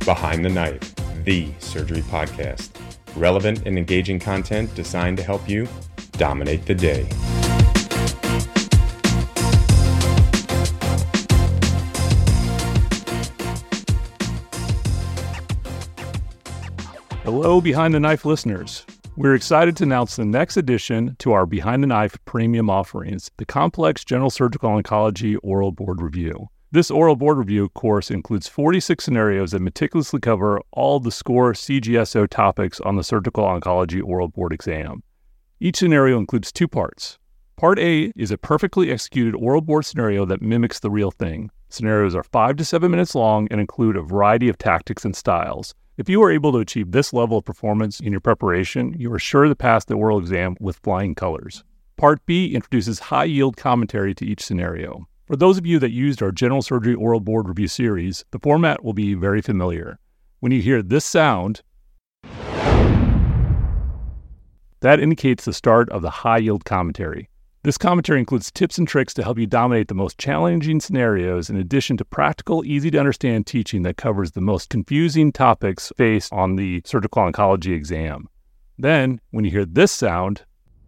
Behind the Knife, the surgery podcast. Relevant and engaging content designed to help you dominate the day. Hello, Behind the Knife listeners. We're excited to announce the next addition to our Behind the Knife premium offerings, the Complex General Surgical Oncology Oral Board Review. This oral board review course includes 46 scenarios that meticulously cover all the SCORE CGSO topics on the Surgical Oncology Oral Board exam. Each scenario includes two parts. Part A is a perfectly executed oral board scenario that mimics the real thing. Scenarios are 5 to 7 minutes long and include a variety of tactics and styles. If you are able to achieve this level of performance in your preparation, you are sure to pass the oral exam with flying colors. Part B introduces high-yield commentary to each scenario. For those of you that used our General Surgery Oral Board Review series, the format will be very familiar. When you hear this sound, that indicates the start of the high-yield commentary. This commentary includes tips and tricks to help you dominate the most challenging scenarios in addition to practical, easy-to-understand teaching that covers the most confusing topics faced on the surgical oncology exam. Then, when you hear this sound,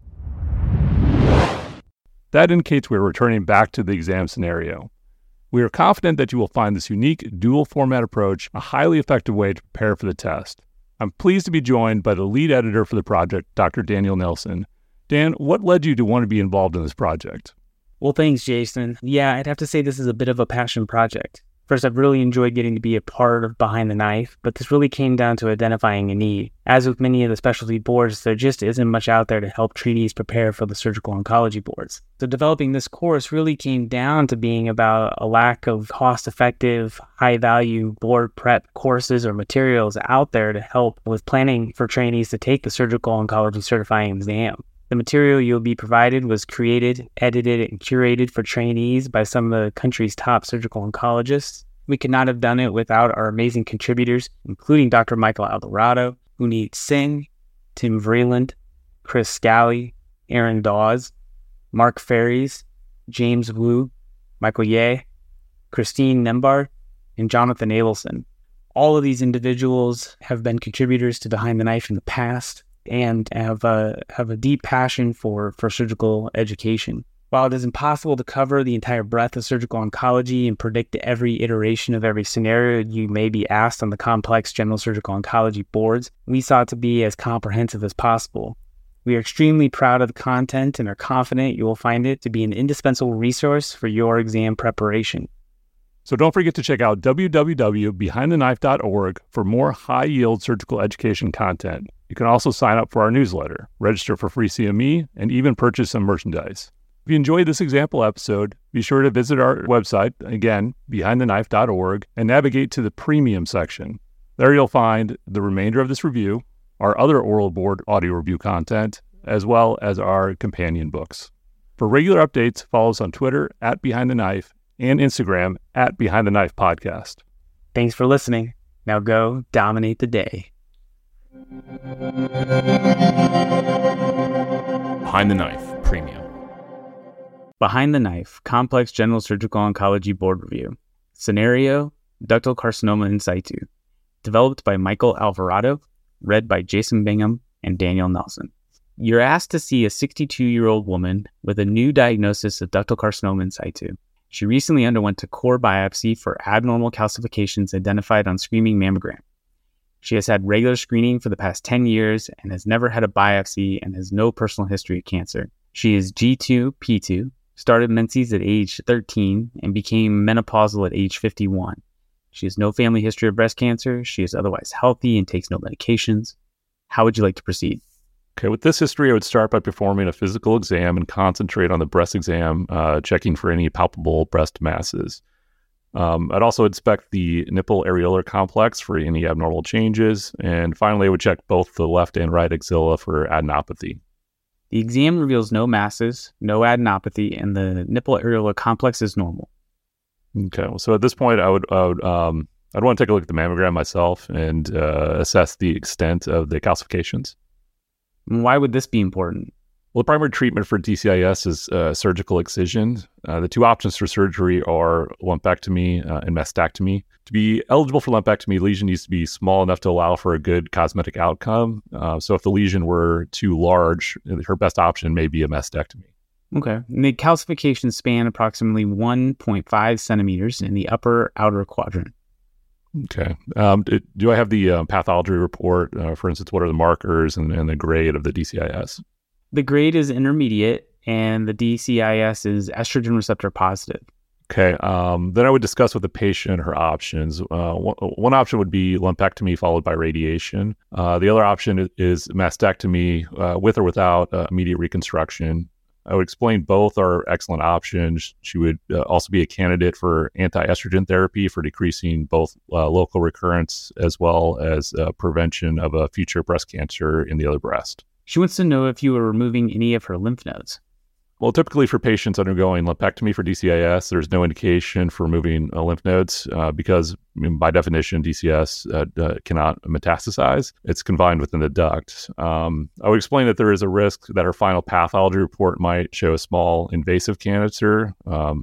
that indicates we're returning back to the exam scenario. We are confident that you will find this unique dual-format approach a highly effective way to prepare for the test. I'm pleased to be joined by the lead editor for the project, Dr. Daniel Nelson. Dan, what led you to want to be involved in this project? Well, thanks, Jason. Yeah, I'd have to say this is a bit of a passion project. First, I've really enjoyed getting to be a part of Behind the Knife, but this really came down to identifying a need. As with many of the specialty boards, there just isn't much out there to help trainees prepare for the surgical oncology boards. So developing this course really came down to being about a lack of cost-effective, high-value board prep courses or materials out there to help with planning for trainees to take the surgical oncology certifying exam. The material you'll be provided was created, edited, and curated for trainees by some of the country's top surgical oncologists. We could not have done it without our amazing contributors, including Dr. Michael Alvarado, Puneet Singh, Tim Vreeland, Chris Scally, Aaron Dawes, Mark Ferries, James Wu, Michael Ye, Christine Nembard, and Jonathan Abelson. All of these individuals have been contributors to Behind the Knife in the past, and have a deep passion for surgical education. While it is impossible to cover the entire breadth of surgical oncology and predict every iteration of every scenario you may be asked on the complex general surgical oncology boards, we sought to be as comprehensive as possible. We are extremely proud of the content and are confident you will find it to be an indispensable resource for your exam preparation. So don't forget to check out www.behindtheknife.org for more high-yield surgical education content. You can also sign up for our newsletter, register for free CME, and even purchase some merchandise. If you enjoyed this example episode, be sure to visit our website, again, behindtheknife.org, and navigate to the premium section. There you'll find the remainder of this review, our other oral board audio review content, as well as our companion books. For regular updates, follow us on Twitter @BehindTheKnife and Instagram @BehindTheKnifePodcast. Thanks for listening. Now go dominate the day. Behind the Knife Premium. Behind the Knife, Complex General Surgical Oncology Board Review. Scenario, ductal carcinoma in situ. Developed by Michael Alvarado, read by Jason Bingham and Daniel Nelson. You're asked to see a 62-year-old woman with a new diagnosis of ductal carcinoma in situ. She recently underwent a core biopsy for abnormal calcifications identified on screening mammogram. She has had regular screening for the past 10 years and has never had a biopsy and has no personal history of cancer. She is G2-P2, started menses at age 13, and became menopausal at age 51. She has no family history of breast cancer. She is otherwise healthy and takes no medications. How would you like to proceed? Okay, with this history, I would start by performing a physical exam and concentrate on the breast exam, checking for any palpable breast masses. I'd also inspect the nipple areolar complex for any abnormal changes. And finally, I would check both the left and right axilla for adenopathy. The exam reveals no masses, no adenopathy, and the nipple areolar complex is normal. Okay, so at this point, I'd want to take a look at the mammogram myself and assess the extent of the calcifications. And why would this be important? Well, the primary treatment for DCIS is surgical excision. The two options for surgery are lumpectomy and mastectomy. To be eligible for lumpectomy, the lesion needs to be small enough to allow for a good cosmetic outcome. So if the lesion were too large, her best option may be a mastectomy. Okay. And the calcifications span approximately 1.5 centimeters in the upper outer quadrant. Okay. Do I have the pathology report? For instance, what are the markers and the grade of the DCIS? The grade is intermediate, and the DCIS is estrogen receptor positive. Okay. Then I would discuss with the patient her options. One option would be lumpectomy followed by radiation. The other option is mastectomy with or without immediate reconstruction. I would explain both are excellent options. She would also be a candidate for anti-estrogen therapy for decreasing both local recurrence as well as prevention of a future breast cancer in the other breast. She wants to know if you are removing any of her lymph nodes. Well, typically for patients undergoing lumpectomy for DCIS, there's no indication for removing lymph nodes because, by definition, DCIS cannot metastasize. It's confined within the duct. I would explain that there is a risk that her final pathology report might show a small invasive cancer.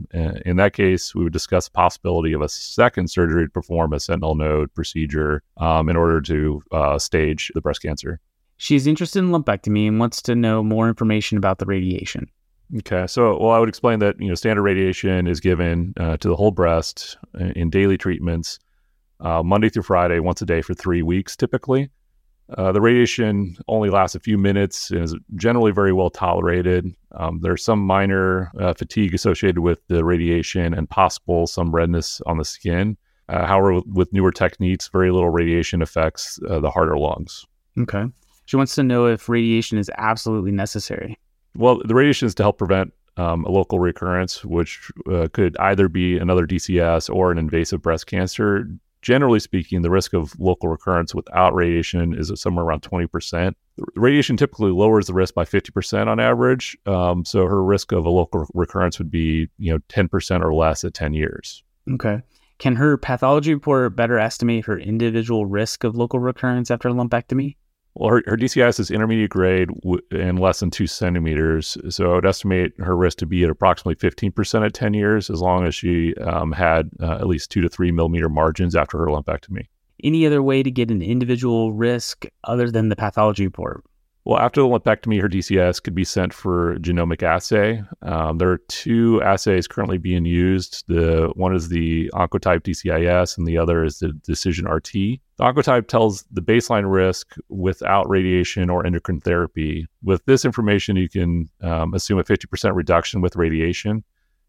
In that case, we would discuss the possibility of a second surgery to perform a sentinel node procedure in order to stage the breast cancer. She is interested in lumpectomy and wants to know more information about the radiation. Okay, so I would explain that standard radiation is given to the whole breast in daily treatments, Monday through Friday, once a day for 3 weeks typically. The radiation only lasts a few minutes and is generally very well tolerated. There's some minor fatigue associated with the radiation and possible some redness on the skin. However, with newer techniques, very little radiation affects the heart or lungs. Okay. She wants to know if radiation is absolutely necessary. Well, the radiation is to help prevent a local recurrence, which could either be another DCIS or an invasive breast cancer. Generally speaking, the risk of local recurrence without radiation is somewhere around 20%. The radiation typically lowers the risk by 50% on average. So her risk of a local recurrence would be 10% or less at 10 years. Okay. Can her pathology report better estimate her individual risk of local recurrence after lumpectomy? Well, her DCIS is intermediate grade and less than 2 centimeters. So I would estimate her risk to be at approximately 15% at 10 years, as long as she had at least 2 to 3 millimeter margins after her lumpectomy. Any other way to get an individual risk other than the pathology report? Well, after the lumpectomy, her DCIS could be sent for a genomic assay. There are 2 assays currently being used. One is the Oncotype DCIS, and the other is the Decision-RT. The Oncotype tells the baseline risk without radiation or endocrine therapy. With this information, you can assume a 50% reduction with radiation.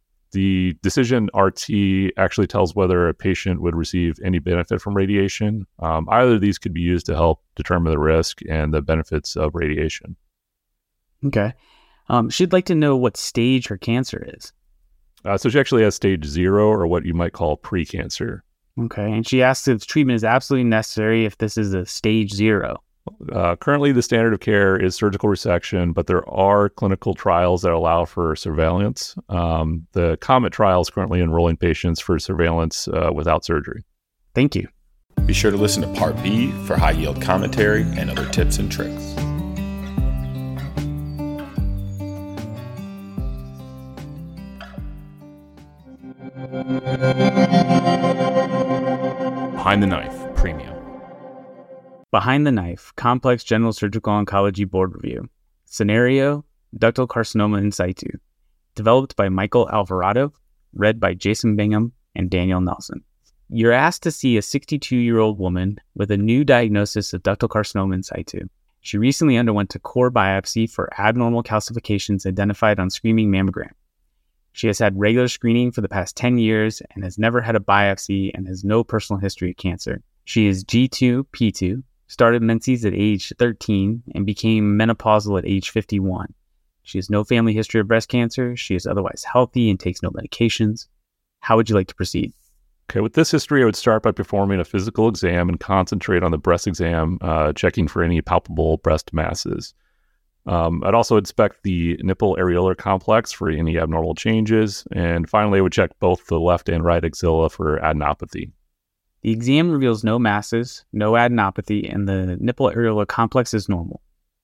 The Decision-RT actually tells whether a patient would receive any benefit from radiation. Either of these could be used to help determine the risk and the benefits of radiation. Okay. She'd like to know what stage her cancer is. So she actually has stage 0, or what you might call pre-cancer. Okay. And she asks if treatment is absolutely necessary if this is a stage 0. Currently, the standard of care is surgical resection, but there are clinical trials that allow for surveillance. The COMET trial is currently enrolling patients for surveillance without surgery. Thank you. Be sure to listen to Part B for high-yield commentary and other tips and tricks. Behind the Knife Premium. Behind the Knife, Complex General Surgical Oncology Board Review. Scenario, ductal carcinoma in situ. Developed by Michael Alvarado, read by Jason Bingham and Daniel Nelson. You're asked to see a 62-year-old woman with a new diagnosis of ductal carcinoma in situ. She recently underwent a core biopsy for abnormal calcifications identified on screening mammogram. She has had regular screening for the past 10 years and has never had a biopsy and has no personal history of cancer. She is G2-P2, started menses at age 13 and became menopausal at age 51. She has no family history of breast cancer. She is otherwise healthy and takes no medications. How would you like to proceed? Okay, with this history, I would start by performing a physical exam and concentrate on the breast exam, checking for any palpable breast masses. I'd also inspect the nipple areolar complex for any abnormal changes. And finally, I would check both the left and right axilla for adenopathy. The exam reveals no masses, no adenopathy, and the nipple areolar complex is normal.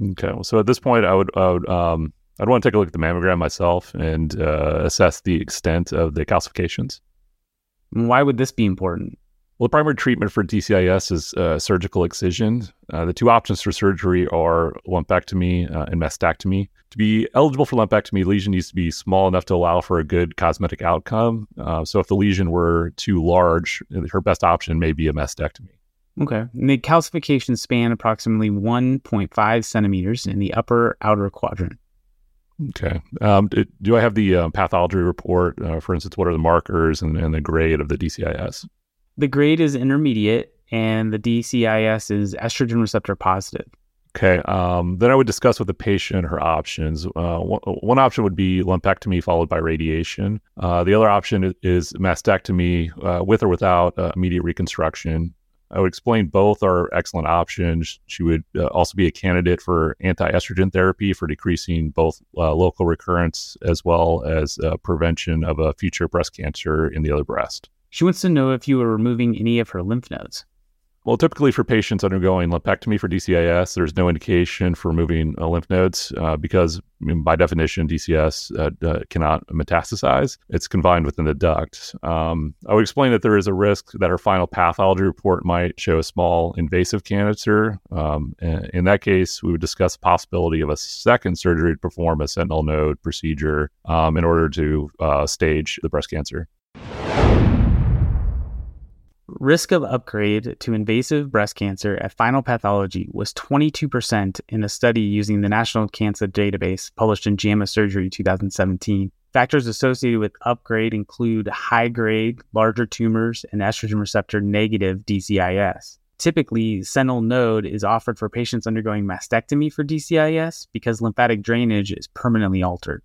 Okay. So at this point, I'd want to take a look at the mammogram myself and assess the extent of the calcifications. Why would this be important? Well, the primary treatment for DCIS is surgical excision. The two options for surgery are lumpectomy and mastectomy. To be eligible for lumpectomy, the lesion needs to be small enough to allow for a good cosmetic outcome. So if the lesion were too large, her best option may be a mastectomy. Okay. And the calcifications span approximately 1.5 centimeters in the upper outer quadrant. Okay. Do I have the pathology report? For instance, what are the markers and the grade of the DCIS? The grade is intermediate, and the DCIS is estrogen receptor positive. Okay. Then I would discuss with the patient her options. One option would be lumpectomy followed by radiation. The other option is mastectomy with or without immediate reconstruction. I would explain both are excellent options. She would also be a candidate for anti-estrogen therapy for decreasing both local recurrence as well as prevention of a future breast cancer in the other breast. She wants to know if you are removing any of her lymph nodes. Well, typically for patients undergoing lumpectomy for DCIS, there's no indication for removing lymph nodes because, by definition, DCIS cannot metastasize. It's confined within the duct. I would explain that there is a risk that our final pathology report might show a small invasive cancer. In that case, we would discuss the possibility of a second surgery to perform a sentinel node procedure in order to stage the breast cancer. Risk of upgrade to invasive breast cancer at final pathology was 22% in a study using the National Cancer Database published in JAMA Surgery 2017. Factors associated with upgrade include high-grade, larger tumors, and estrogen receptor negative DCIS. Typically, sentinel node is offered for patients undergoing mastectomy for DCIS because lymphatic drainage is permanently altered.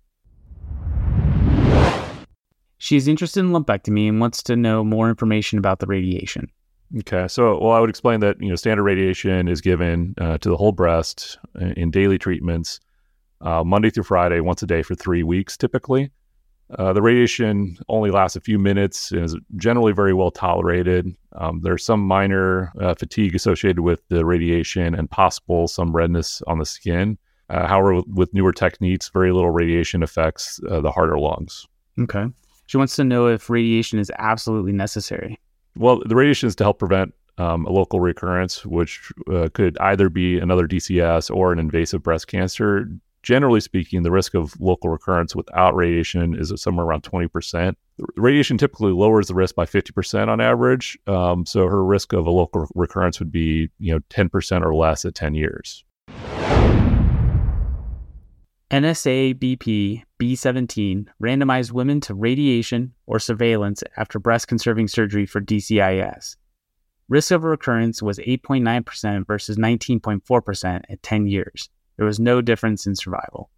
She's interested in lumpectomy and wants to know more information about the radiation. Okay, so I would explain that standard radiation is given to the whole breast in daily treatments, Monday through Friday, once a day for 3 weeks typically. The radiation only lasts a few minutes and is generally very well tolerated. There's some minor fatigue associated with the radiation and possible some redness on the skin. However, with newer techniques, very little radiation affects the heart or lungs. Okay. She wants to know if radiation is absolutely necessary. Well, the radiation is to help prevent a local recurrence, which could either be another DCIS or an invasive breast cancer. Generally speaking, the risk of local recurrence without radiation is somewhere around 20%. The radiation typically lowers the risk by 50% on average. So her risk of a local recurrence would be 10% or less at 10 years. NSA-BP B17 randomized women to radiation or surveillance after breast-conserving surgery for DCIS. Risk of recurrence was 8.9% versus 19.4% at 10 years. There was no difference in survival.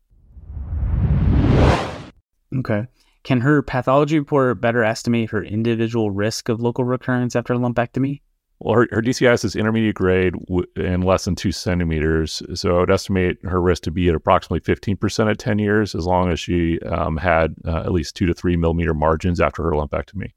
Okay. Can her pathology report better estimate her individual risk of local recurrence after lumpectomy? Well, her DCIS is intermediate grade and less than 2 centimeters. So I would estimate her risk to be at approximately 15% at 10 years, as long as she had at least 2 to 3 millimeter margins after her lumpectomy.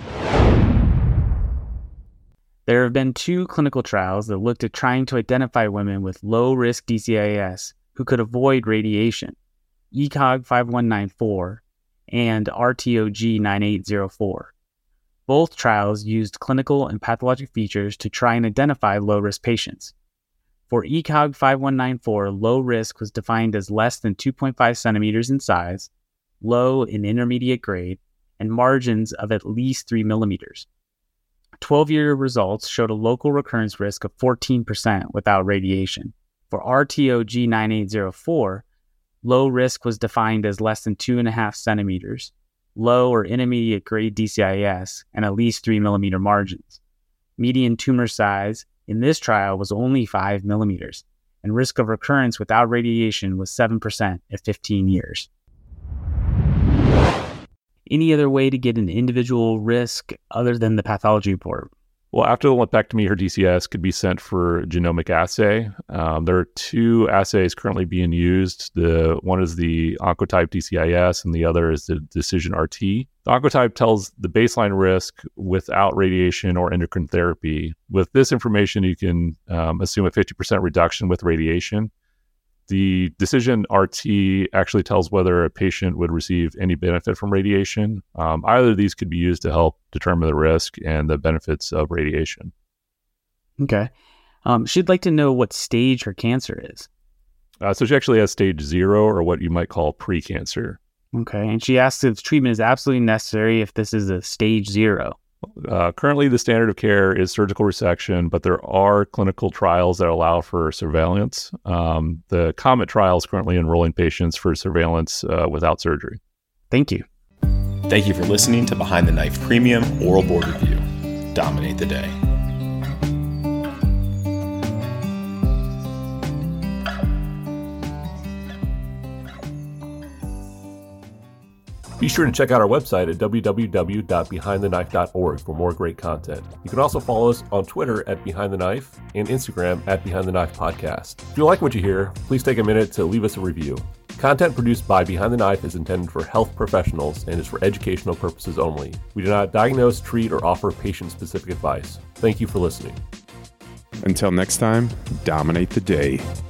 There have been 2 clinical trials that looked at trying to identify women with low-risk DCIS who could avoid radiation, ECOG 5194 and RTOG 9804. Both trials used clinical and pathologic features to try and identify low-risk patients. For ECOG 5194, low risk was defined as less than 2.5 centimeters in size, low and intermediate grade, and margins of at least 3 millimeters. 12-year results showed a local recurrence risk of 14% without radiation. For RTOG 9804, low risk was defined as less than 2.5 centimeters, low or intermediate grade DCIS, and at least 3 millimeter margins. Median tumor size in this trial was only 5 millimeters, and risk of recurrence without radiation was 7% at 15 years. Any other way to get an individual risk other than the pathology report? Well, after the lumpectomy, her DCIS could be sent for genomic assay. There are 2 assays currently being used. One is the Oncotype DCIS, and the other is the Decision RT. The Oncotype tells the baseline risk without radiation or endocrine therapy. With this information, you can assume a 50% reduction with radiation. The Decision RT actually tells whether a patient would receive any benefit from radiation. Either of these could be used to help determine the risk and the benefits of radiation. Okay. She'd like to know what stage her cancer is. So she actually has stage 0, or what you might call pre-cancer. Okay. And she asks if treatment is absolutely necessary if this is a stage 0. Currently, the standard of care is surgical resection, but there are clinical trials that allow for surveillance. The COMET trial is currently enrolling patients for surveillance without surgery. Thank you. Thank you for listening to Behind the Knife Premium Oral Board Review. Dominate the day. Be sure to check out our website at www.behindtheknife.org for more great content. You can also follow us on Twitter at Behind the Knife and Instagram at Behind the Knife Podcast. If you like what you hear, please take a minute to leave us a review. Content produced by Behind the Knife is intended for health professionals and is for educational purposes only. We do not diagnose, treat, or offer patient-specific advice. Thank you for listening. Until next time, dominate the day.